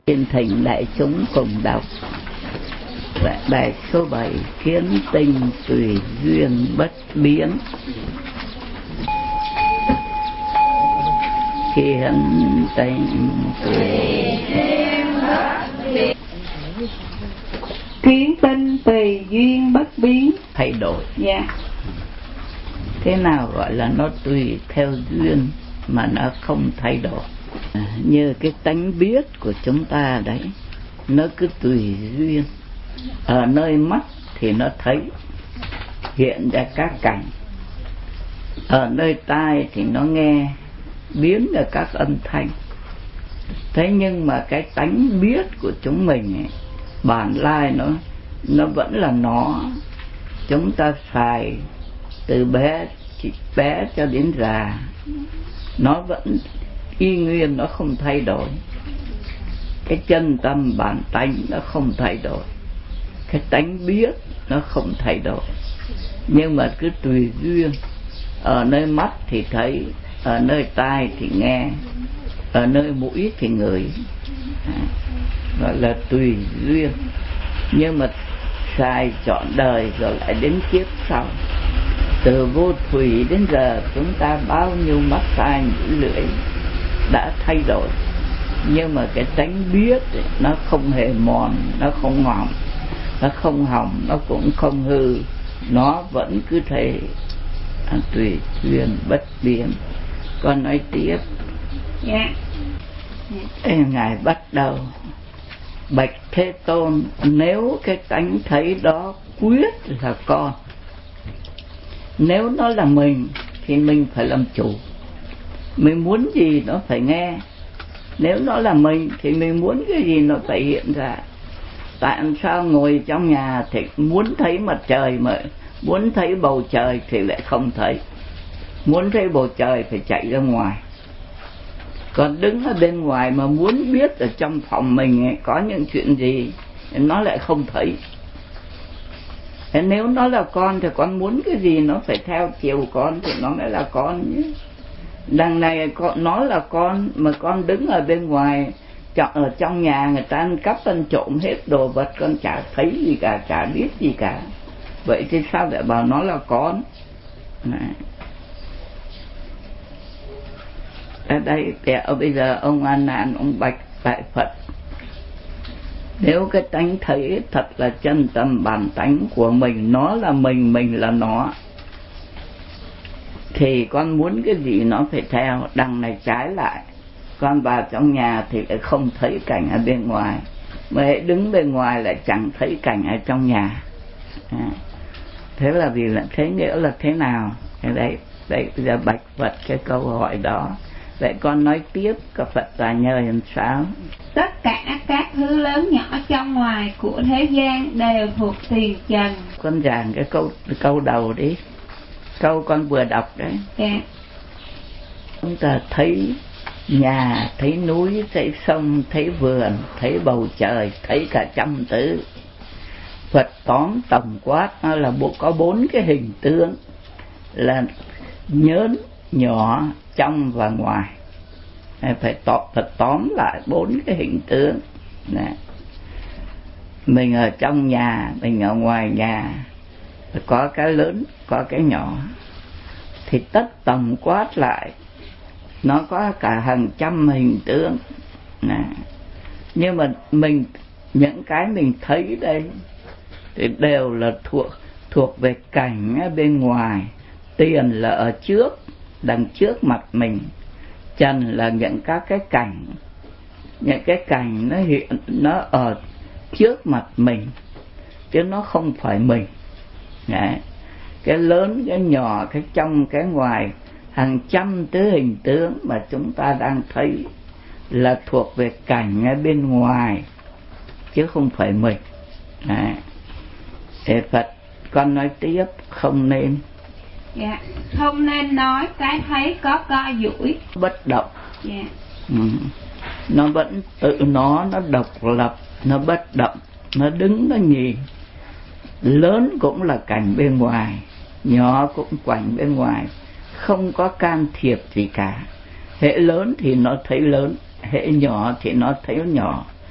Xin thỉnh đại chúng cùng đọc bài số 7: Kiến tinh tùy duyên bất biến. Kiến tinh tùy duyên bất biến. Kiến tinh tùy duyên bất biến. Thay đổi. Dạ. Thế nào gọi là nó tùy theo duyên mà nó không thay đổi? Như cái tánh biết của chúng ta đấy, nó cứ tùy duyên. Ở nơi mắt thì nó thấy hiện ra các cảnh, ở nơi tai thì nó nghe biến ra các âm thanh. Thế nhưng mà cái tánh biết của chúng mình ấy, bản lai nó vẫn là nó. Chúng ta xài từ bé cho đến già, nó vẫn y nguyên, nó không thay đổi. Cái chân tâm bản tánh nó không thay đổi, cái tánh biết nó không thay đổi, nhưng mà cứ tùy duyên. Ở nơi mắt thì thấy, ở nơi tai thì nghe, ở nơi mũi thì ngửi, gọi là tùy duyên. Nhưng mà xài trọn đời rồi lại đến kiếp sau. Từ vô thủy đến giờ chúng ta bao nhiêu mắt tai mũi lưỡi đã thay đổi, nhưng mà cái tánh biết ấy, nó không hề mòn, nó không hỏng, nó cũng không hư, nó vẫn cứ thế, tùy duyên bất biến. Con nói tiếp. Dạ. Ngài bắt đầu: Bạch Thế Tôn, nếu cái tánh thấy đó quyết là con, nếu nó là mình thì mình phải làm chủ, mình muốn gì nó phải nghe. Nếu nó là mình thì mình muốn cái gì nó phải hiện ra. Tại sao ngồi trong nhà thì muốn thấy mặt trời mà muốn thấy bầu trời thì lại không thấy? Muốn thấy bầu trời phải chạy ra ngoài. Còn đứng ở bên ngoài mà muốn biết ở trong phòng mình ấy, có những chuyện gì nó lại không thấy. Thế nếu nó là con thì con muốn cái gì nó phải theo chiều con thì nó mới là con nhé. Đằng này nó là con mà con đứng ở bên ngoài, ở trong nhà người ta ăn cắp ăn trộm hết đồ vật, con chả thấy gì cả, chả biết gì cả. Vậy thì sao lại bảo nó là con? Này. Ở đây bây giờ ông A Nan ông bạch tại Phật: nếu cái tánh thấy thật là chân tâm bản tánh của mình, nó là mình là nó, thì con muốn cái gì nó phải theo. Đằng này trái lại, con vào trong nhà thì lại không thấy cảnh ở bên ngoài, mà hãy đứng bên ngoài lại chẳng thấy cảnh ở trong nhà. Thế là vì là thế, nghĩa là thế nào? Đấy bây giờ bạch Phật cái câu hỏi đó. Vậy con nói tiếp, các Phật Tà Nhờ làm sao? Tất cả các thứ lớn nhỏ trong ngoài của thế gian đều thuộc tiền trần. Con giảng cái câu đầu đi, câu con vừa đọc đấy. Dạ. Chúng ta thấy nhà, thấy núi, thấy sông, thấy vườn, thấy bầu trời, thấy cả trăm tử. Phật tóm tổng quát nó là có 4 cái hình tướng là nhớn, nhỏ, trong và ngoài. Phải tóm lại 4 cái hình tướng. Mình ở trong nhà, mình ở ngoài nhà, có cái lớn, có cái nhỏ, thì tất tổng quát lại nó có cả hàng trăm hình tướng. Nhưng mà những cái mình thấy đây thì đều là thuộc về cảnh ở bên ngoài. Tiền là ở trước, đằng trước mặt mình. Trần là những các cái cảnh, những cái cảnh nó ở trước mặt mình, chứ nó không phải mình. Đấy. Cái lớn, cái nhỏ, cái trong, cái ngoài, hàng trăm thứ hình tướng mà chúng ta đang thấy là thuộc về cảnh ở bên ngoài, chứ không phải mình. Đấy. Thế Phật, con nói tiếp, không nên. Dạ. Không nên nói cái thấy có co duỗi, bất động. dạ. Nó vẫn tự nó độc lập, nó bất động, nó đứng nó nhìn. Lớn cũng là cảnh bên ngoài, nhỏ cũng cảnh bên ngoài, không có can thiệp gì cả. Hễ lớn thì nó thấy lớn, hễ nhỏ thì nó thấy nhỏ.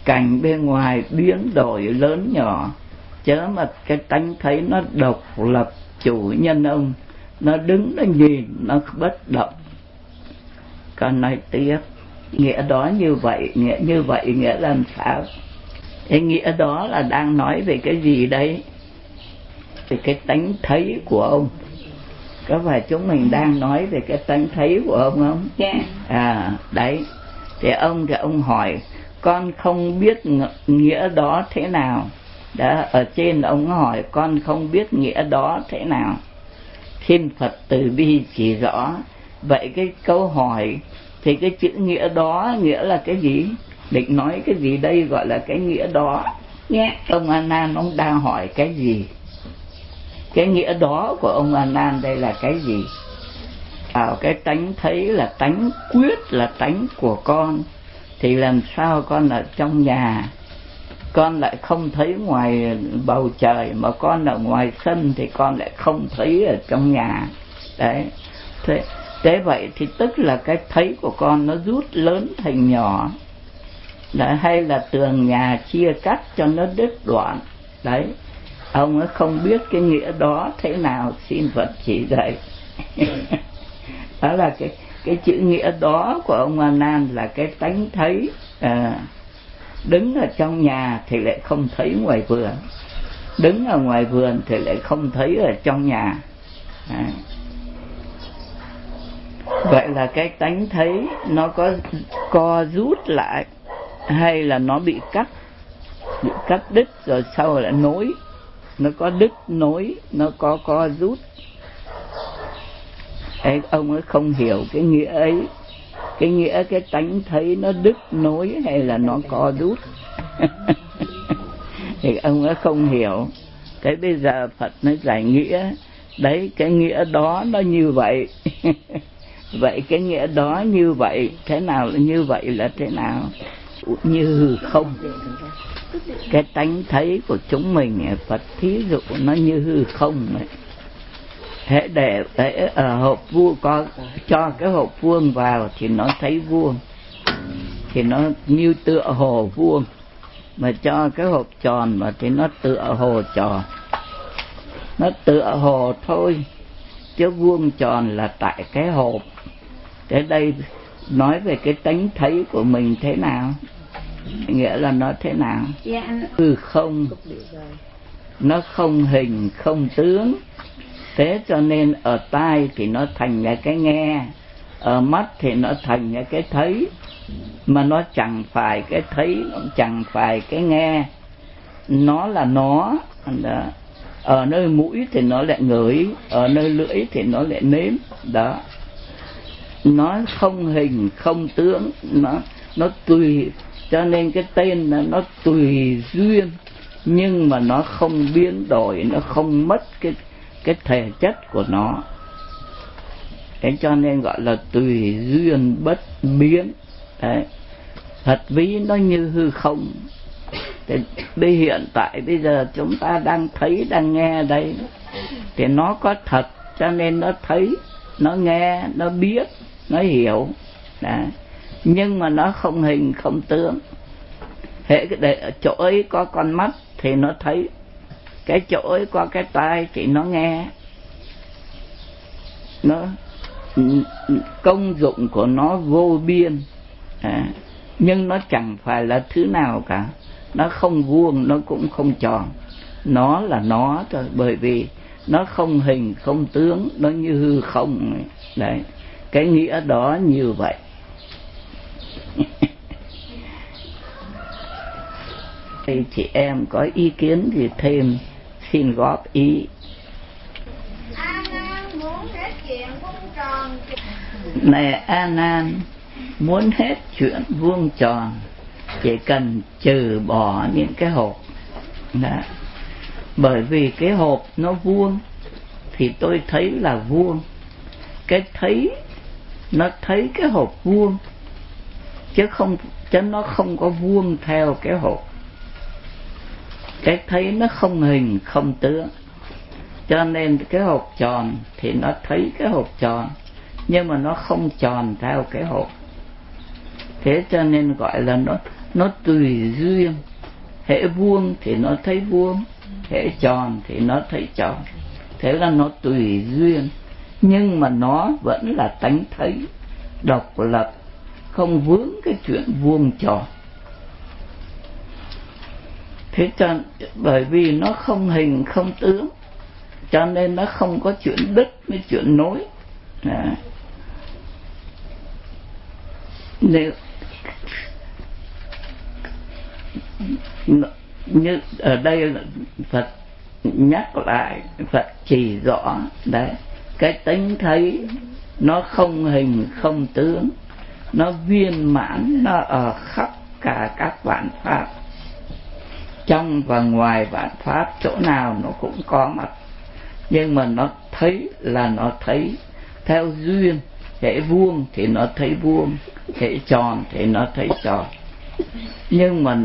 cảnh bên ngoài biến đổi lớn nhỏ, chớ mà cái tánh thấy nó độc lập chủ nhân ông, nó đứng nó nhìn nó bất động. Con nói tiếp, nghĩa đó như vậy, nghĩa như vậy nghĩa làm sao? Cái nghĩa đó là đang nói về cái gì đấy? Về cái tánh thấy của ông. Có phải chúng mình đang nói về cái tánh thấy của ông không? Đấy. Thì ông hỏi, con không biết nghĩa đó thế nào? Đó, ở trên ông hỏi con không biết nghĩa đó thế nào. Xin Phật từ bi chỉ rõ. Vậy cái câu hỏi thì cái chữ nghĩa đó nghĩa là cái gì? Định nói cái gì đây gọi là cái nghĩa đó? Ông A Nan ông đang hỏi cái gì? Cái nghĩa đó của ông A Nan đây là cái gì? Cái tánh thấy là tánh quyết, là tánh của con, thì làm sao con ở trong nhà con lại không thấy ngoài bầu trời, mà con ở ngoài sân thì con lại không thấy ở trong nhà. Đấy. Thế vậy thì tức là cái thấy của con nó rút lớn thành nhỏ. Đấy, hay là tường nhà chia cắt cho nó đứt đoạn. Đấy. Ông ấy không biết cái nghĩa đó thế nào, xin Phật chỉ dạy. Đó là cái chữ nghĩa đó của ông A Nan là cái tánh thấy. Đứng ở trong nhà thì lại không thấy ngoài vườn, đứng ở ngoài vườn thì lại không thấy ở trong nhà. Vậy là cái tánh thấy nó có co rút lại, hay là nó bị cắt đứt rồi sau lại nối? Nó có đứt nối, nó có co rút. Ông ấy không hiểu cái nghĩa ấy. Cái nghĩa cái tánh thấy nó đứt nối hay là nó co rút? Thì ông ấy không hiểu. Thế bây giờ Phật nó giải nghĩa. Đấy, cái nghĩa đó nó như vậy. Vậy cái nghĩa đó như vậy, thế nào là như vậy là thế nào? Như không. Cái tánh thấy của chúng mình, Phật thí dụ nó như hư không ấy. Thế để ở hộp vuông, có cho cái hộp vuông vào thì nó thấy vuông, thì nó như tựa hồ vuông. Mà cho cái hộp tròn vào thì nó tựa hồ tròn. Nó tựa hồ thôi, chứ vuông tròn là tại cái hộp. Thế đây nói về cái tánh thấy của mình thế nào? Nghĩa là nó thế nào? Không, nó không hình không tướng. Thế cho nên ở tai thì nó thành ra cái nghe, ở mắt thì nó thành ra cái thấy. Mà nó chẳng phải cái thấy, nó chẳng phải cái nghe. Nó là nó. Ở nơi mũi thì nó lại ngửi, ở nơi lưỡi thì nó lại nếm. Đó. Nó không hình không tướng, nó tùy. Cho nên cái tên nó tùy duyên, nhưng mà nó không biến đổi, nó không mất cái thể chất của nó. Thế cho nên gọi là tùy duyên bất biến. Đấy. Thật ví nó như hư không. Thế hiện tại bây giờ chúng ta đang thấy, đang nghe đây, thì nó có thật, cho nên nó thấy, nó nghe, nó biết, nó hiểu. Đấy. Nhưng mà nó không hình không tướng. Thế ở chỗ ấy có con mắt thì nó thấy, cái chỗ ấy có cái tai thì nó nghe. Nó công dụng của nó vô biên. Nhưng nó chẳng phải là thứ nào cả. Nó không vuông, nó cũng không tròn. Nó là nó thôi, bởi vì nó không hình không tướng, nó như hư không. Đấy, cái nghĩa đó như vậy. Thì chị em có ý kiến gì thêm xin góp ý. A Nan muốn hết chuyện vuông tròn. Này A Nan, muốn hết chuyện vuông tròn chỉ cần trừ bỏ những cái hộp. Đó. Bởi vì cái hộp nó vuông thì tôi thấy là vuông. Cái thấy nó thấy cái hộp vuông, chứ nó không có vuông theo cái hộp. Cái thấy nó không hình không tướng, cho nên cái hộp tròn thì nó thấy cái hộp tròn, nhưng mà nó không tròn theo cái hộp. Thế cho nên gọi là nó tùy duyên. Hễ vuông thì nó thấy vuông, hễ tròn thì nó thấy tròn. Thế là nó tùy duyên, nhưng mà nó vẫn là tánh thấy độc lập, không vướng cái chuyện vuông tròn. Thế cho bởi vì nó không hình không tướng, cho nên nó không có chuyện đứt với chuyện nối. Nếu như ở đây Phật nhắc lại, Phật chỉ rõ đấy, cái tánh thấy nó không hình không tướng, nó viên mãn, nó ở khắp cả các vạn pháp, trong và ngoài vạn pháp, chỗ nào nó cũng có mặt. Nhưng mà nó thấy là nó thấy theo duyên, hễ vuông thì nó thấy vuông, hễ tròn thì nó thấy tròn. Nhưng mà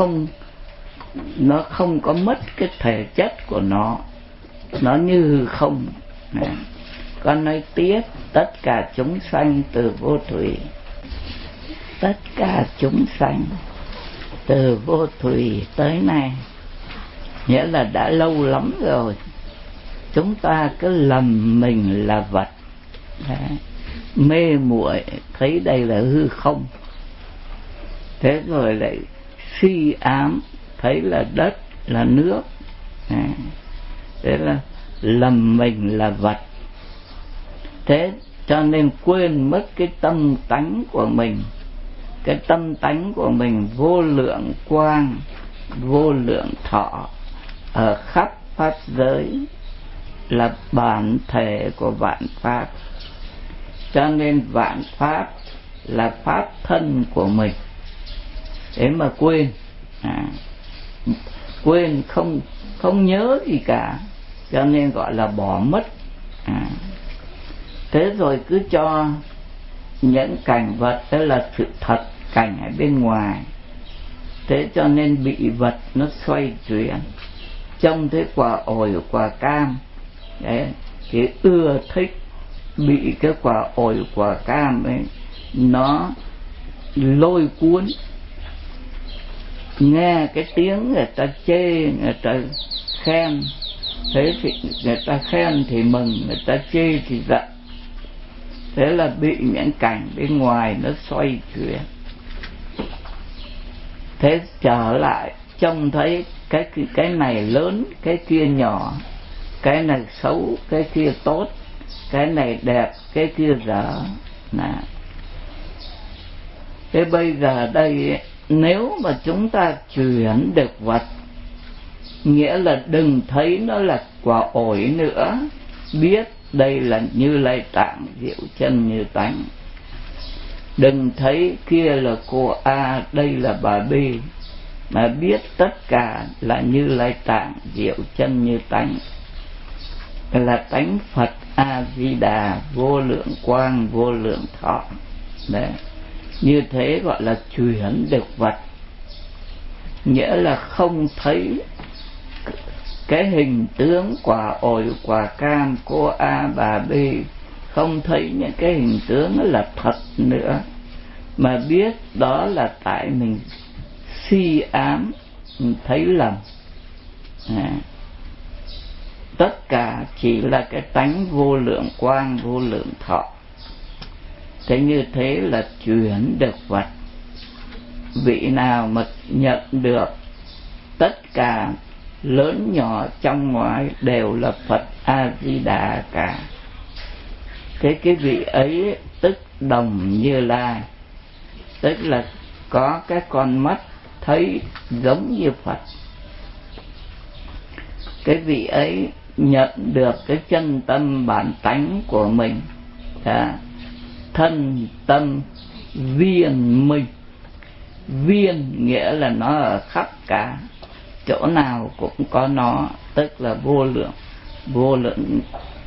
nó không có mất cái thể chất của nó như không. Con nói tiếp, tất cả chúng sanh từ vô thủy, tất cả chúng sanh từ vô thủy tới nay, nghĩa là đã lâu lắm rồi chúng ta cứ lầm mình là vật. Đấy. Mê muội thấy đây là hư không, thế rồi lại suy ám thấy là đất là nước. Thế là lầm mình là vật. Thế cho nên quên mất cái tâm tánh của mình. Cái tâm tánh của mình vô lượng quang, vô lượng thọ, ở khắp pháp giới, là bản thể của vạn pháp. Cho nên vạn pháp là pháp thân của mình. Thế mà quên, quên không nhớ gì cả, cho nên gọi là bỏ mất. Thế rồi cứ cho những cảnh vật đó là sự thật, cảnh ở bên ngoài. Thế cho nên bị vật nó xoay chuyển. Trông thấy quả ổi, quả cam, đấy, thì ưa thích bị cái quả ổi, quả cam ấy nó lôi cuốn. Nghe cái tiếng người ta chê, người ta khen, thế thì người ta khen thì mừng, người ta chê thì giận. Thế là bị những cảnh bên ngoài nó xoay chuyển. Thế trở lại trông thấy cái này lớn, cái kia nhỏ, cái này xấu, cái kia tốt, cái này đẹp, cái kia dở. Thế bây giờ đây, nếu mà chúng ta chuyển được vật, nghĩa là đừng thấy nó là quả ổi nữa, biết đây là Như Lai Tạng diệu chân như tánh. Đừng thấy kia là cô A, đây là bà B, mà biết tất cả là Như Lai Tạng diệu chân như tánh, là tánh Phật A Di Đà vô lượng quang vô lượng thọ. Đấy, như thế gọi là chuyển được vật, nghĩa là không thấy cái hình tướng quả ổi, quả cam, cô A, bà B, không thấy những cái hình tướng là thật nữa, mà biết đó là tại mình suy ám, mình thấy lầm. Tất cả chỉ là cái tánh vô lượng quang vô lượng thọ. Thế như thế là chuyển được vật. Vị nào mà nhận được tất cả lớn nhỏ trong ngoài đều là Phật A Di Đà cả, thế cái vị ấy tức đồng Như Lai, tức là có cái con mắt thấy giống như Phật. Cái vị ấy nhận được cái chân tâm bản tánh của mình, thân tâm viên minh. Viên nghĩa là nó ở khắp cả, chỗ nào cũng có nó, tức là vô lượng. Vô lượng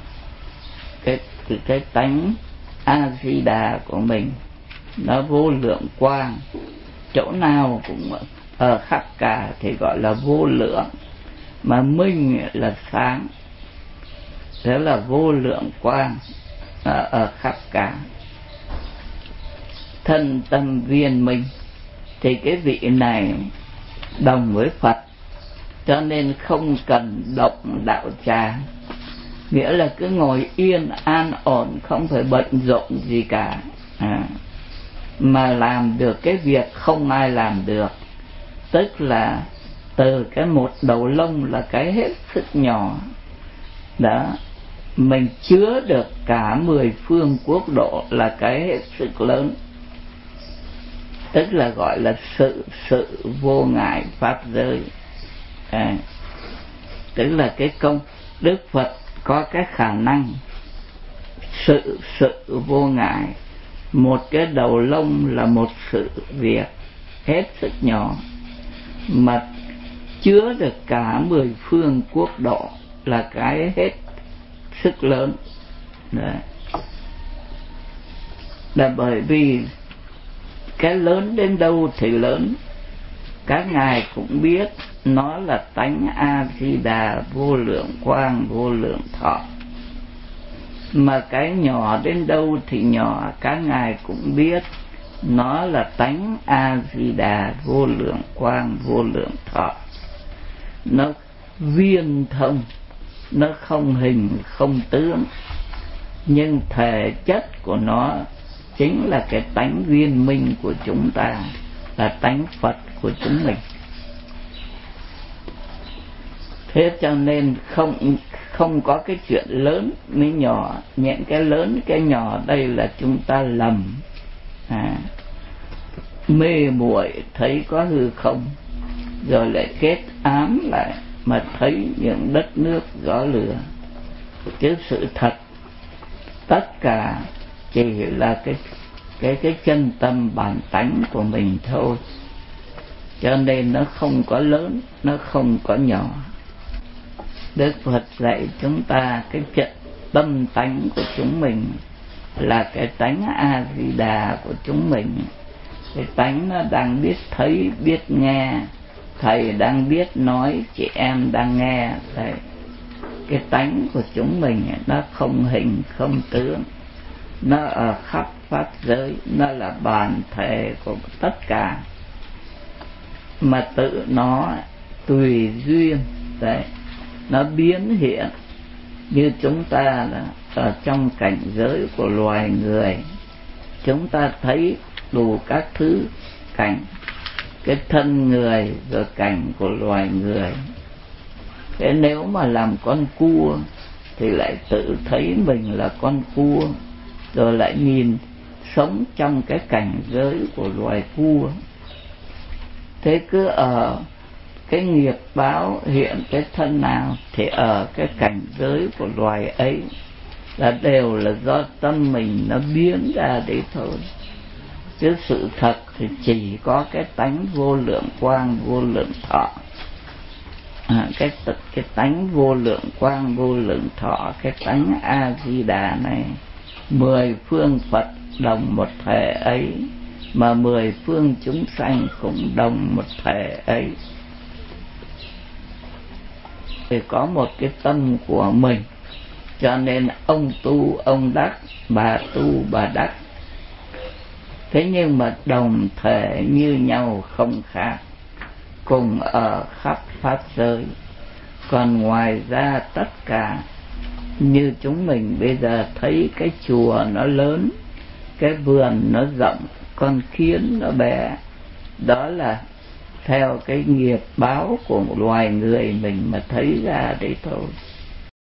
cái tánh A Di Đà của mình nó vô lượng quang, chỗ nào cũng ở khắp cả thì gọi là vô lượng. Mà minh là sáng, thế là vô lượng quang ở khắp cả. Thân tâm viên minh, thì cái vị này đồng với Phật, cho nên không cần động đạo tràng, nghĩa là cứ ngồi yên an ổn, không phải bận rộn gì cả, mà làm được cái việc không ai làm được. Tức là từ cái một đầu lông là cái hết sức nhỏ đó, mình chứa được cả 10 phương quốc độ là cái hết sức lớn. Tức là gọi là sự vô ngại pháp giới. Tức là cái công Đức Phật có cái khả năng sự vô ngại, một cái đầu lông là một sự việc hết sức nhỏ, mà chứa được cả 10 phương quốc độ là cái hết sức lớn. Đấy. Là bởi vì cái lớn đến đâu thì lớn, các ngài cũng biết nó là tánh A-di-đà vô lượng quang vô lượng thọ. Mà cái nhỏ đến đâu thì nhỏ, các ngài cũng biết nó là tánh A-di-đà vô lượng quang vô lượng thọ. Nó viên thông, nó không hình không tướng, nhưng thể chất của nó chính là cái tánh viên minh của chúng ta, là tánh Phật của chúng mình. Thế cho nên không có cái chuyện lớn mới nhỏ. Những cái lớn cái nhỏ đây là chúng ta lầm, mê muội thấy có hư không, rồi lại kết ám lại mà thấy những đất nước gió lửa. Chứ sự thật tất cả chỉ là cái chân tâm bản tánh của mình thôi. Cho nên nó không có lớn, nó không có nhỏ. Đức Phật dạy chúng ta cái trận tâm tánh của chúng mình là cái tánh A-di-đà của chúng mình. Cái tánh nó đang biết thấy, biết nghe. Thầy đang biết nói, chị em đang nghe. Đấy. Cái tánh của chúng mình nó không hình không tướng, nó ở khắp pháp giới, nó là bản thể của tất cả, mà tự nó tùy duyên. Đấy. Nó biến hiện. Như chúng ta là ở trong cảnh giới của loài người, chúng ta thấy đủ các thứ cảnh, cái thân người rồi cảnh của loài người. Thế nếu mà làm con cua thì lại tự thấy mình là con cua, rồi lại nhìn sống trong cái cảnh giới của loài cua. Thế cứ ở cái nghiệp báo hiện cái thân nào thì ở cái cảnh giới của loài ấy, là đều là do tâm mình nó biến ra đấy thôi. Chứ sự thật thì chỉ có cái tánh vô lượng quang vô lượng thọ. Cái tánh vô lượng quang vô lượng thọ, cái tánh A-di-đà này, 10 phương Phật đồng một thể ấy, mà 10 phương chúng sanh cũng đồng một thể ấy. Thì có một cái tâm của mình, cho nên ông tu ông đắc, bà tu bà đắc. Thế nhưng mà đồng thể như nhau không khác, cùng ở khắp pháp giới. Còn ngoài ra tất cả, như chúng mình bây giờ thấy cái chùa nó lớn, cái vườn nó rộng, con kiến nó bé, đó là theo cái nghiệp báo của một loài người mình mà thấy ra đấy thôi.